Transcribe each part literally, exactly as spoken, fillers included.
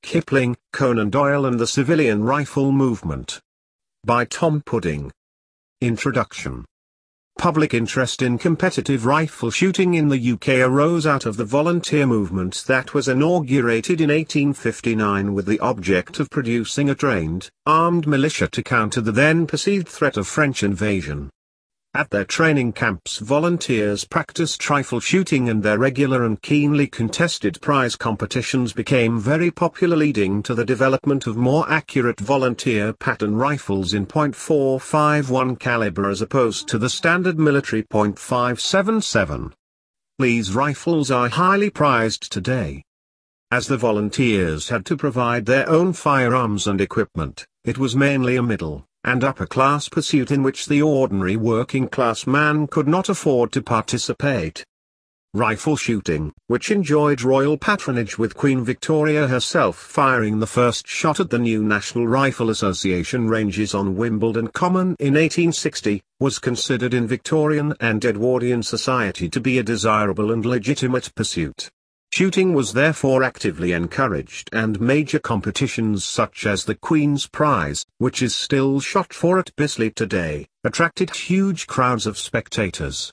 Kipling, Conan Doyle and the Civilian Rifle Movement. By Tom Pudding. Introduction. Public interest in competitive rifle shooting in the U K arose out of the volunteer movement that was inaugurated in eighteen fifty-nine with the object of producing a trained, armed militia to counter the then perceived threat of French invasion. At their training camps, volunteers practiced rifle shooting, and their regular and keenly contested prize competitions became very popular, leading to the development of more accurate volunteer pattern rifles in point four five one caliber as opposed to the standard military point five seven seven. These rifles are highly prized today. As the volunteers had to provide their own firearms and equipment, it was mainly a middle and upper-class pursuit in which the ordinary working-class man could not afford to participate. Rifle shooting, which enjoyed royal patronage with Queen Victoria herself firing the first shot at the new National Rifle Association ranges on Wimbledon Common in eighteen sixty, was considered in Victorian and Edwardian society to be a desirable and legitimate pursuit. Shooting was therefore actively encouraged, and major competitions such as the Queen's Prize, which is still shot for at Bisley today, attracted huge crowds of spectators.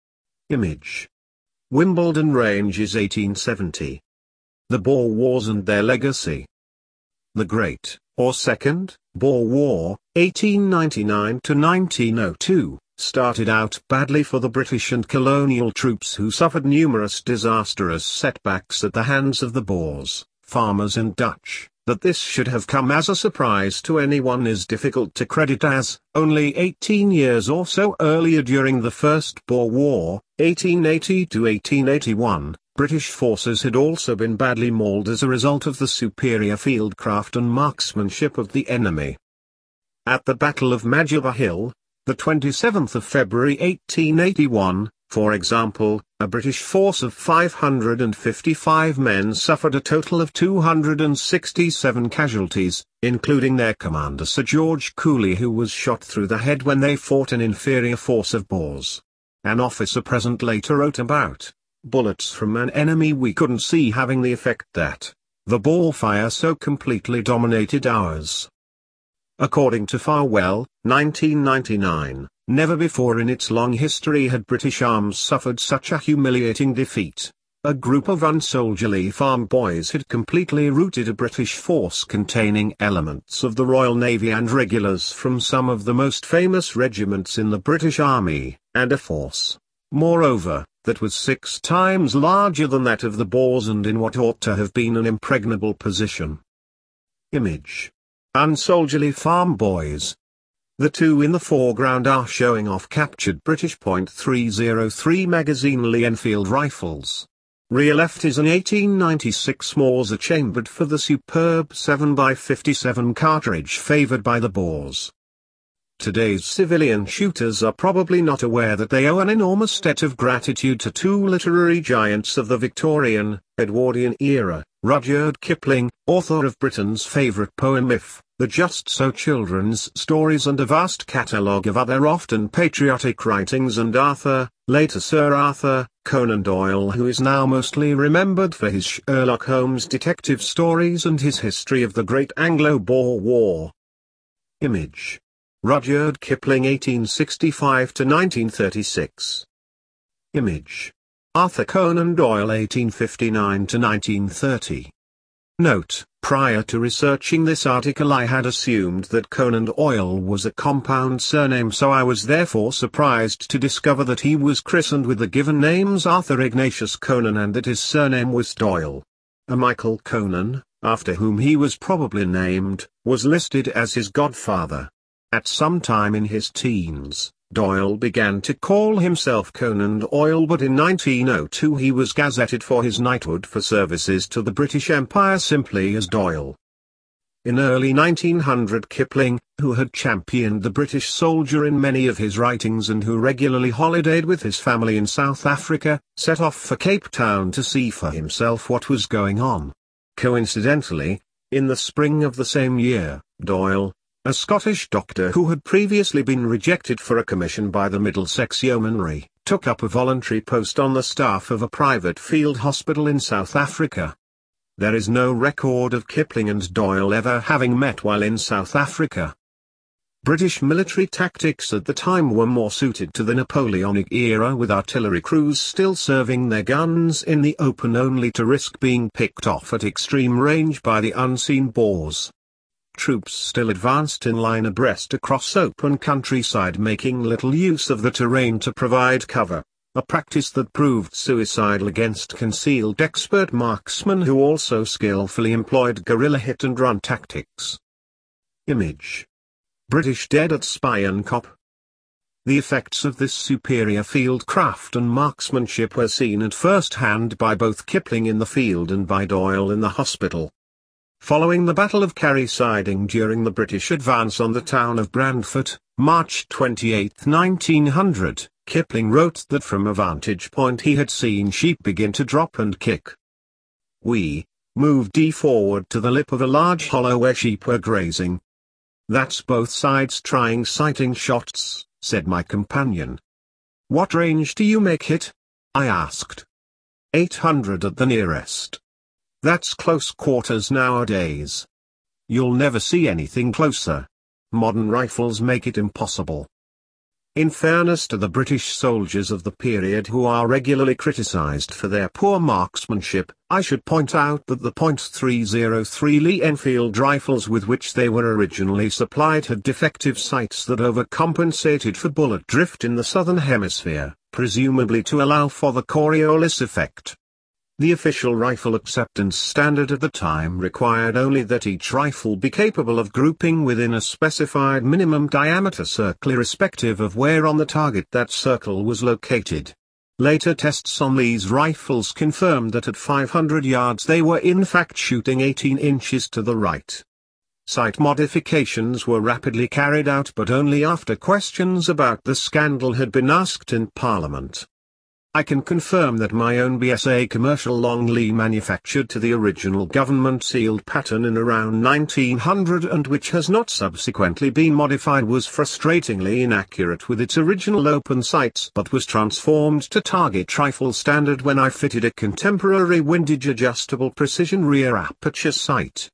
Image. Wimbledon Ranges eighteen seventy. The Boer Wars and their legacy. The Great, or Second, Boer War, eighteen ninety-nine to nineteen oh two. Started out badly for the British and colonial troops, who suffered numerous disastrous setbacks at the hands of the Boers, farmers and Dutch. That this should have come as a surprise to anyone is difficult to credit, as, only eighteen years or so earlier, during the First Boer War, eighteen eighty to eighteen eighty-one, British forces had also been badly mauled as a result of the superior fieldcraft and marksmanship of the enemy. At the Battle of Majuba Hill, the twenty-seventh of February eighteen eighty-one, for example, a British force of five hundred fifty-five men suffered a total of two hundred sixty-seven casualties, including their commander Sir George Cooley, who was shot through the head when they fought an inferior force of Boers. An officer present later wrote about bullets from an enemy we couldn't see having the effect that the Boer fire so completely dominated ours. According to Farwell, nineteen ninety-nine, never before in its long history had British arms suffered such a humiliating defeat. A group of unsoldierly farm boys had completely routed a British force containing elements of the Royal Navy and regulars from some of the most famous regiments in the British Army, and a force, moreover, that was six times larger than that of the Boers and in what ought to have been an impregnable position. Image. Unsoldierly farm boys. The two in the foreground are showing off captured British point three oh three magazine Lee Enfield rifles. Rear left is an eighteen ninety-six Mauser chambered for the superb seven by fifty-seven cartridge favoured by the Boers. Today's civilian shooters are probably not aware that they owe an enormous debt of gratitude to two literary giants of the Victorian, Edwardian era, Rudyard Kipling, author of Britain's favourite poem If, the Just So children's stories, and a vast catalogue of other often patriotic writings, and Arthur, later Sir Arthur, Conan Doyle, who is now mostly remembered for his Sherlock Holmes detective stories and his history of the Great Anglo-Boer War. Image. Rudyard Kipling eighteen sixty-five to nineteen thirty-six. Image. Arthur Conan Doyle eighteen fifty-nine to nineteen thirty. Note, prior to researching this article I had assumed that Conan Doyle was a compound surname, so I was therefore surprised to discover that he was christened with the given names Arthur Ignatius Conan and that his surname was Doyle. A Michael Conan, after whom he was probably named, was listed as his godfather. At some time in his teens, Doyle began to call himself Conan Doyle, but in nineteen oh two he was gazetted for his knighthood for services to the British Empire simply as Doyle. In early nineteen hundred Kipling, who had championed the British soldier in many of his writings and who regularly holidayed with his family in South Africa, set off for Cape Town to see for himself what was going on. Coincidentally, in the spring of the same year, Doyle, a Scottish doctor who had previously been rejected for a commission by the Middlesex Yeomanry, took up a voluntary post on the staff of a private field hospital in South Africa. There is no record of Kipling and Doyle ever having met while in South Africa. British military tactics at the time were more suited to the Napoleonic era, with artillery crews still serving their guns in the open only to risk being picked off at extreme range by the unseen Boers. Troops still advanced in line abreast across open countryside, making little use of the terrain to provide cover, a practice that proved suicidal against concealed expert marksmen who also skillfully employed guerrilla hit-and-run tactics. Image. British dead at Spion Kop. The effects of this superior field craft and marksmanship were seen at first hand by both Kipling in the field and by Doyle in the hospital. Following the Battle of Carry Siding during the British advance on the town of Brandfort, March twenty-eighth nineteen hundred, Kipling wrote that from a vantage point he had seen sheep begin to drop and kick. "We moved D forward to the lip of a large hollow where sheep were grazing. That's both sides trying sighting shots," said my companion. "What range do you make it?" I asked. eight hundred at the nearest. That's close quarters nowadays. You'll never see anything closer. Modern rifles make it impossible. In fairness to the British soldiers of the period who are regularly criticized for their poor marksmanship, I should point out that the point three oh three Lee Enfield rifles with which they were originally supplied had defective sights that overcompensated for bullet drift in the southern hemisphere, presumably to allow for the Coriolis effect. The official rifle acceptance standard at the time required only that each rifle be capable of grouping within a specified minimum diameter circle irrespective of where on the target that circle was located. Later tests on these rifles confirmed that at five hundred yards they were in fact shooting eighteen inches to the right. Sight modifications were rapidly carried out, but only after questions about the scandal had been asked in Parliament. I can confirm that my own B S A commercial long Lee manufactured to the original government sealed pattern in around nineteen hundred and which has not subsequently been modified was frustratingly inaccurate with its original open sights, but was transformed to target rifle standard when I fitted a contemporary windage adjustable precision rear aperture sight.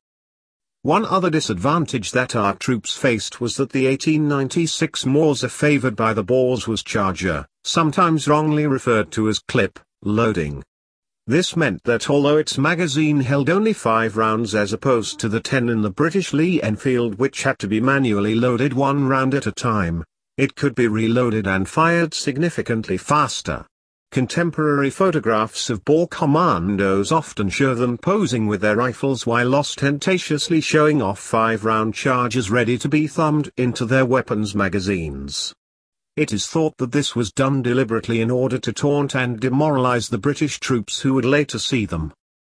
One other disadvantage that our troops faced was that the eighteen ninety-six Mauser favored by the Boers was charger, sometimes wrongly referred to as clip, loading. This meant that although its magazine held only five rounds as opposed to the ten in the British Lee Enfield which had to be manually loaded one round at a time, it could be reloaded and fired significantly faster. Contemporary photographs of Boer commandos often show them posing with their rifles while ostentatiously showing off five-round charges ready to be thumbed into their weapons magazines. It is thought that this was done deliberately in order to taunt and demoralize the British troops who would later see them.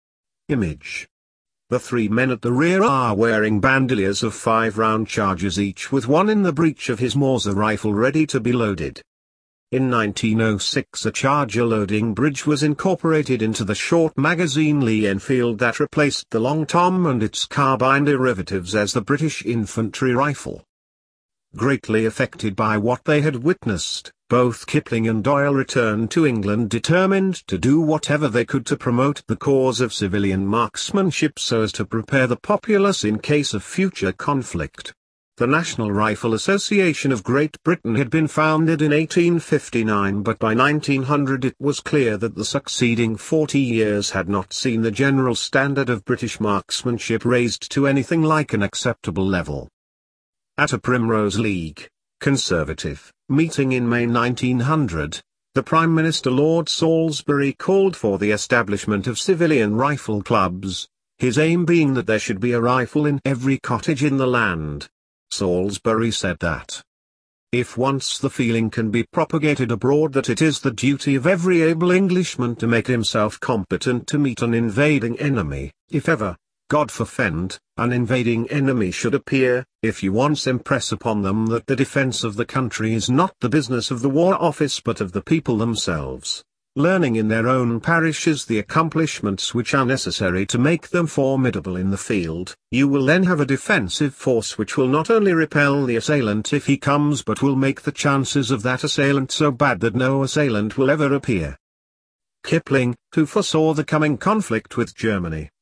Image. The three men at the rear are wearing bandoliers of five-round charges each with one in the breech of his Mauser rifle ready to be loaded. In nineteen oh six a charger loading bridge was incorporated into the short magazine Lee Enfield that replaced the long tom and its carbine derivatives as the British infantry rifle. Greatly affected by what they had witnessed, both Kipling and Doyle returned to England determined to do whatever they could to promote the cause of civilian marksmanship so as to prepare the populace in case of future conflict. The National Rifle Association of Great Britain had been founded in eighteen fifty-nine, but by nineteen hundred it was clear that the succeeding forty years had not seen the general standard of British marksmanship raised to anything like an acceptable level. At a Primrose League, Conservative, meeting in May nineteen hundred, the Prime Minister Lord Salisbury called for the establishment of civilian rifle clubs, his aim being that there should be a rifle in every cottage in the land. Salisbury said that, if once the feeling can be propagated abroad that it is the duty of every able Englishman to make himself competent to meet an invading enemy, if ever, God forfend, an invading enemy should appear, if you once impress upon them that the defense of the country is not the business of the War Office but of the people themselves, learning in their own parishes the accomplishments which are necessary to make them formidable in the field, you will then have a defensive force which will not only repel the assailant if he comes but will make the chances of that assailant so bad that no assailant will ever appear. Kipling, who foresaw the coming conflict with Germany,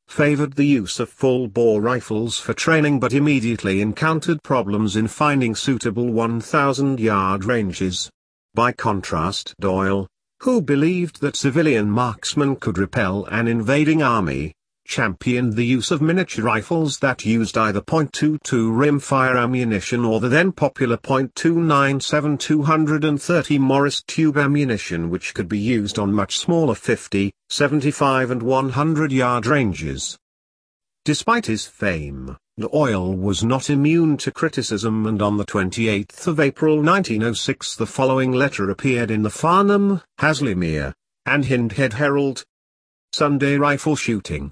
favored the use of full-bore rifles for training but immediately encountered problems in finding suitable one thousand yard ranges. By contrast, Doyle, who believed that civilian marksmen could repel an invading army, championed the use of miniature rifles that used either point two two rimfire ammunition or the then popular point two nine seven two thirty Morris tube ammunition, which could be used on much smaller fifty, seventy-five and one hundred yard ranges. Despite his fame, Doyle was not immune to criticism, and on the twenty-eighth of April nineteen oh six the following letter appeared in the Farnham, Haslemere, and Hindhead Herald. Sunday rifle shooting.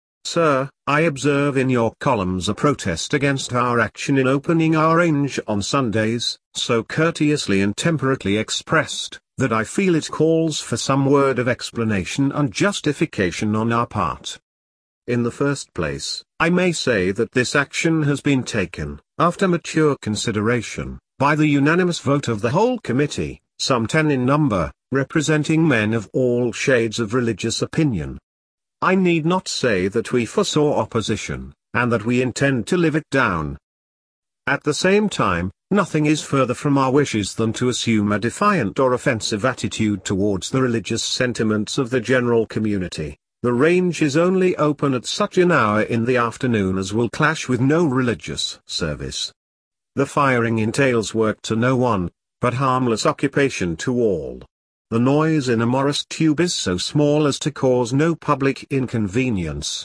Sir, I observe in your columns a protest against our action in opening our range on Sundays, so courteously and temperately expressed, that I feel it calls for some word of explanation and justification on our part. In the first place, I may say that this action has been taken, after mature consideration, by the unanimous vote of the whole committee, some ten in number, representing men of all shades of religious opinion. I need not say that we foresaw opposition, and that we intend to live it down. At the same time, nothing is further from our wishes than to assume a defiant or offensive attitude towards the religious sentiments of the general community. The range is only open at such an hour in the afternoon as will clash with no religious service. The firing entails work to no one, but harmless occupation to all. The noise in a Morris tube is so small as to cause no public inconvenience.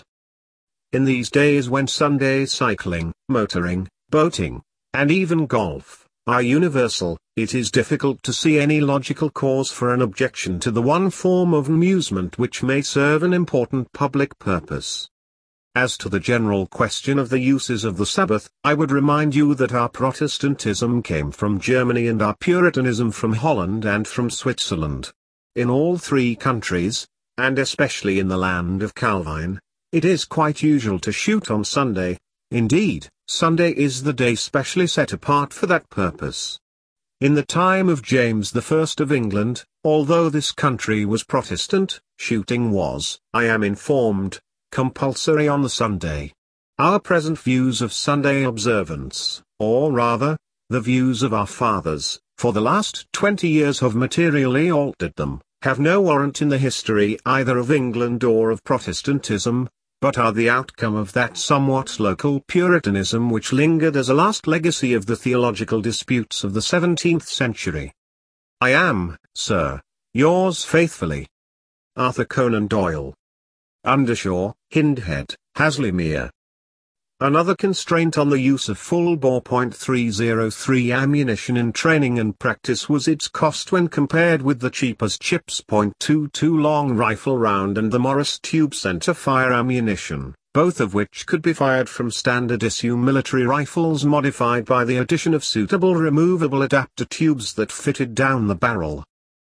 In these days when Sunday cycling, motoring, boating, and even golf, are universal, it is difficult to see any logical cause for an objection to the one form of amusement which may serve an important public purpose. As to the general question of the uses of the Sabbath, I would remind you that our Protestantism came from Germany and our Puritanism from Holland and from Switzerland. In all three countries, and especially in the land of Calvin, it is quite usual to shoot on Sunday. Indeed, Sunday is the day specially set apart for that purpose. In the time of James the First of England, although this country was Protestant, shooting was, I am informed, compulsory on the Sunday. Our present views of Sunday observance, or rather, the views of our fathers, for the last twenty years have materially altered them, have no warrant in the history either of England or of Protestantism, but are the outcome of that somewhat local Puritanism which lingered as a last legacy of the theological disputes of the seventeenth century. I am, sir, yours faithfully, Arthur Conan Doyle. Undershaw, Hindhead, Haslemere. Another constraint on the use of full-bore point three oh three ammunition in training and practice was its cost when compared with the cheapest Chips point two two long rifle round and the Morris tube centerfire ammunition, both of which could be fired from standard-issue military rifles modified by the addition of suitable removable adapter tubes that fitted down the barrel.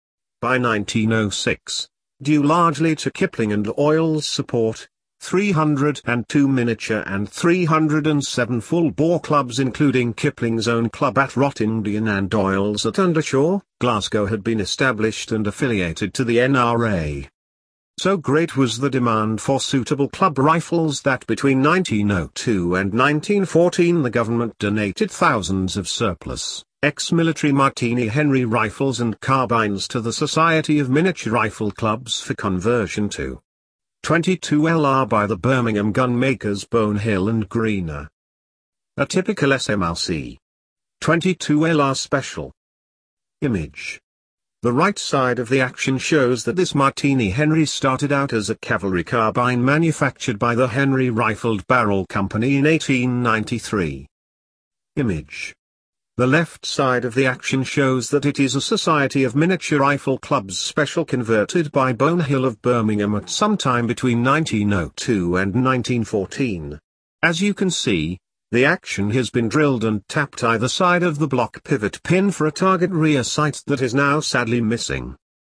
By nineteen oh six, due largely to Kipling and Doyle's support, three hundred two miniature and three hundred seven full-bore clubs including Kipling's own club at Rottingdean and Doyle's at Undershaw, Glasgow had been established and affiliated to the N R A. So great was the demand for suitable club rifles that between nineteen oh two and nineteen fourteen the government donated thousands of surplus, ex-military Martini Henry rifles and carbines to the Society of Miniature Rifle Clubs for conversion to twenty-two L R by the Birmingham gunmakers Bonehill and Greener. A typical S M R C. twenty-two L R Special. Image. The right side of the action shows that this Martini Henry started out as a cavalry carbine manufactured by the Henry Rifled Barrel Company in eighteen ninety-three. Image. The left side of the action shows that it is a Society of Miniature Rifle Clubs special converted by Bonehill of Birmingham at some time between nineteen oh two and nineteen fourteen. As you can see, the action has been drilled and tapped either side of the block pivot pin for a target rear sight that is now sadly missing.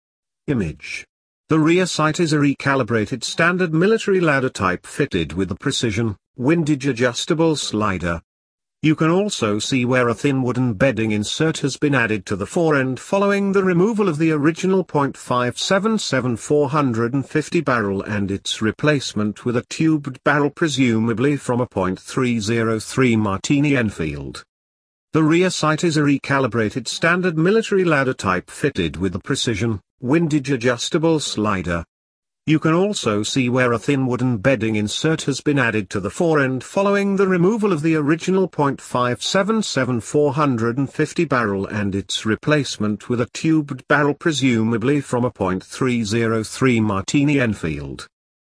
Image. The rear sight is a recalibrated standard military ladder type fitted with a precision, windage adjustable slider. You can also see where a thin wooden bedding insert has been added to the forend following the removal of the original point five seven seven four five zero barrel and its replacement with a tubed barrel presumably from a point three oh three Martini Enfield. The rear sight is a recalibrated standard military ladder type fitted with a precision, windage adjustable slider. You can also see where a thin wooden bedding insert has been added to the forend following the removal of the original point five seven seven four five zero barrel and its replacement with a tubed barrel presumably from a point three oh three Martini Enfield.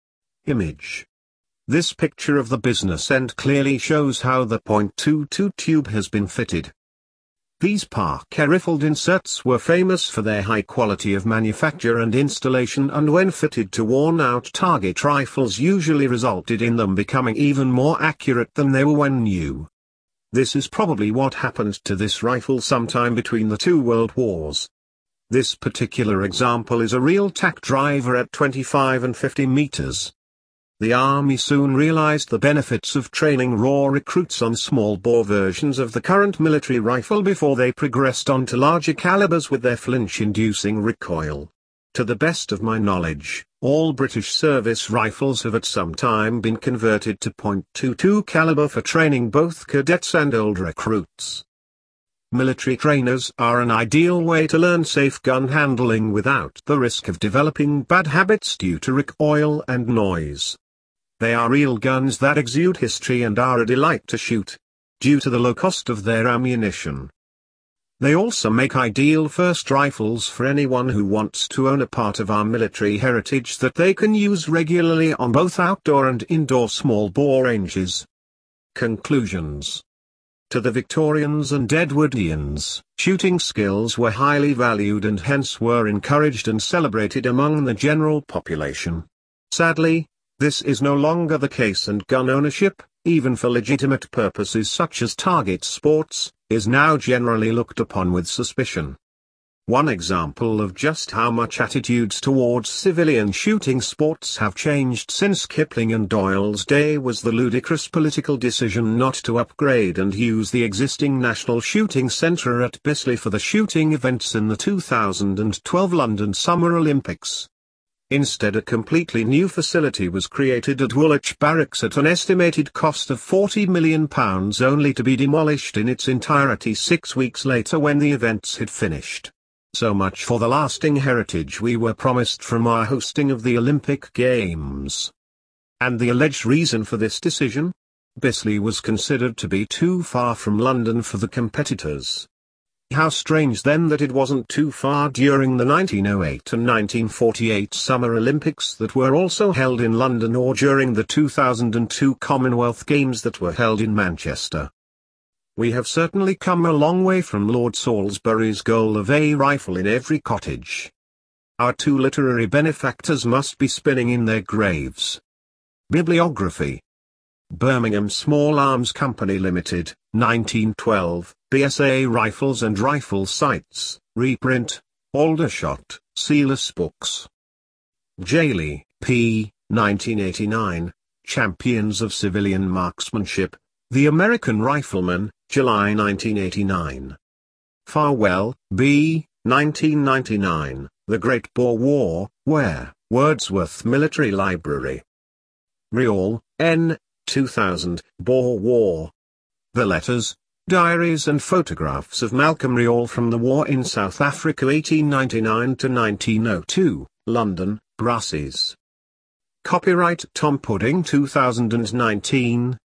Image. This picture of the business end clearly shows how the point two two tube has been fitted. These Parker rifled inserts were famous for their high quality of manufacture and installation, and when fitted to worn-out target rifles usually resulted in them becoming even more accurate than they were when new. This is probably what happened to this rifle sometime between the two world wars. This particular example is a real tack driver at twenty-five and fifty meters. The Army soon realized the benefits of training raw recruits on small-bore versions of the current military rifle before they progressed on to larger calibers with their flinch-inducing recoil. To the best of my knowledge, all British service rifles have at some time been converted to point two two caliber for training both cadets and old recruits. Military trainers are an ideal way to learn safe gun handling without the risk of developing bad habits due to recoil and noise. They are real guns that exude history and are a delight to shoot, due to the low cost of their ammunition. They also make ideal first rifles for anyone who wants to own a part of our military heritage that they can use regularly on both outdoor and indoor small-bore ranges. Conclusions. To the Victorians and Edwardians, shooting skills were highly valued and hence were encouraged and celebrated among the general population. Sadly, this is no longer the case, and gun ownership, even for legitimate purposes such as target sports, is now generally looked upon with suspicion. One example of just how much attitudes towards civilian shooting sports have changed since Kipling and Doyle's day was the ludicrous political decision not to upgrade and use the existing National Shooting Centre at Bisley for the shooting events in the two thousand twelve London Summer Olympics. Instead, a completely new facility was created at Woolwich Barracks at an estimated cost of forty million pounds, only to be demolished in its entirety six weeks later when the events had finished. So much for the lasting heritage we were promised from our hosting of the Olympic Games. And the alleged reason for this decision? Bisley was considered to be too far from London for the competitors. How strange then that it wasn't too far during the nineteen oh eight and nineteen forty-eight Summer Olympics that were also held in London, or during the two thousand two Commonwealth Games that were held in Manchester. We have certainly come a long way from Lord Salisbury's goal of a rifle in every cottage. Our two literary benefactors must be spinning in their graves. Bibliography. Birmingham Small Arms Company Limited, nineteen twelve, B S A Rifles and Rifle Sights, reprint, Aldershot, Sealess Books. Jaley, P., nineteen eighty-nine, Champions of Civilian Marksmanship, The American Rifleman, July nineteen eighty-nine. Farwell, B., nineteen ninety-nine, The Great Boer War, Where, Wordsworth Military Library. Riall, N., two thousand, Boer War. The Letters, Diaries and Photographs of Malcolm Riall from the War in South Africa eighteen ninety-nine to nineteen oh two, London, Brasses. Copyright Tom Pudding two thousand nineteen,